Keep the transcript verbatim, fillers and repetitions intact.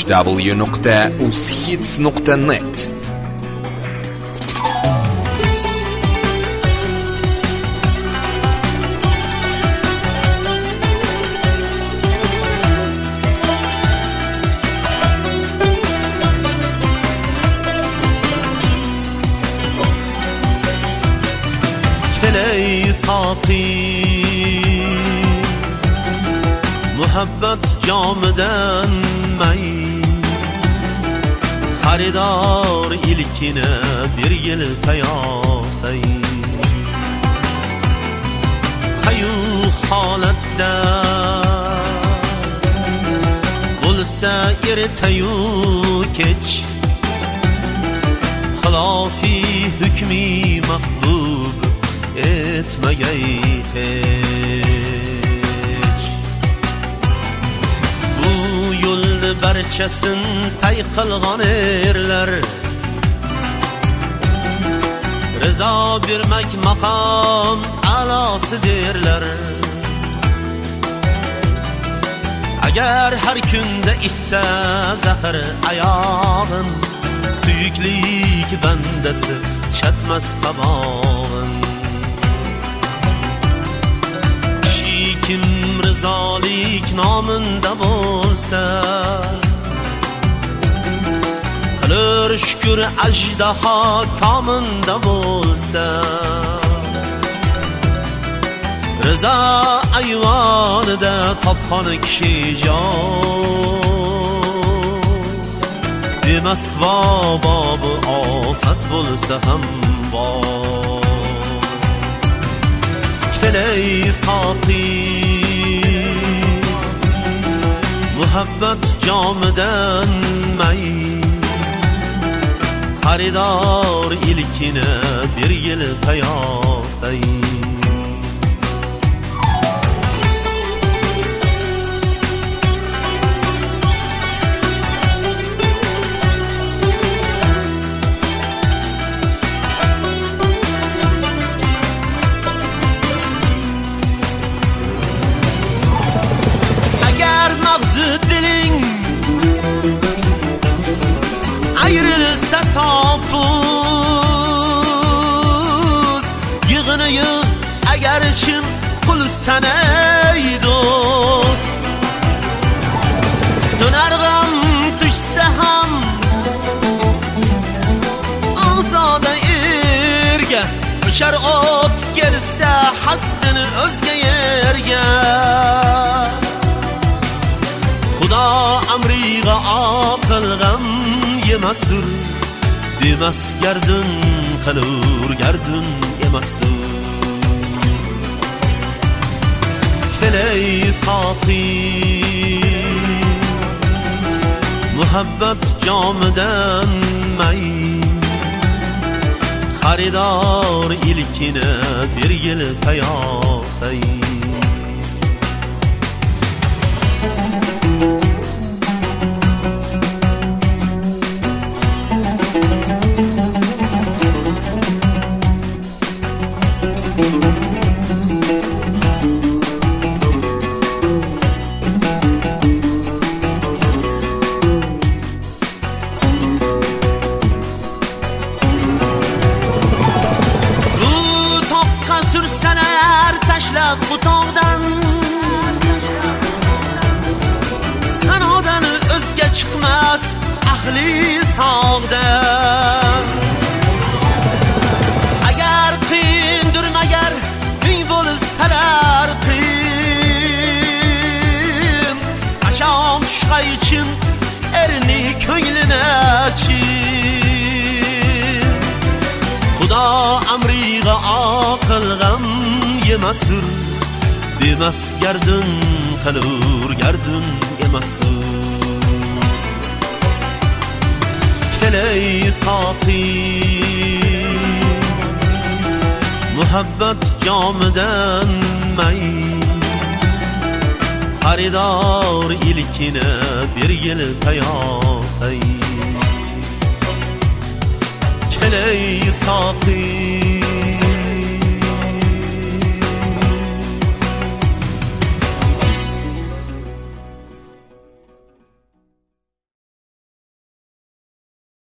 w nuqta ushits nuqta net. ey saqi muhabbet camiden may xaridor ilkine bir yil tayafay kayu holatda bo'lsa ertayu kech xilofi hukmi mahbub etmagay hech bu yo'lni barchasin tay qilgan erlar rizo bermak maqom a'losi derlar agar har kunda ichsa zahar ayog'in suyuklik bandasi chatmas qabog'in kim rizolik nomida bo'lsa qilur shukr ajdaho kominda bo'lsa rizo ayvonida topxon kishi jon demas bobu ofat bo'lsa ham bor ey saqi muhabbet camiden may xaridor ilkine bir yil tayafay ayrılsa topuz yığını yığ eğer için qilsan ey do'st so'nar g'am tushsa ham ozoda erga o'shar ot kelsa hasdini o'zga yerga xudo amriga aql g'am yemasdur demas gardun qilur gardun yemasdur ey saqi muhabbet camiden may xaridor ilkine bir yil tayafay sürseler taşlab bu tog'dan sanodan o'zga chiqmas ahli sog'dan agar qiyindir magar eng bo'lsalar qiyin qachon tushgay için erini ko'nglini chin xudo amriga aql g'am yemasdur demas gardun qilur gardun yemasdur ey saqi muhabbet camiden may xaridor ilkine bir yil tayafay ey saqi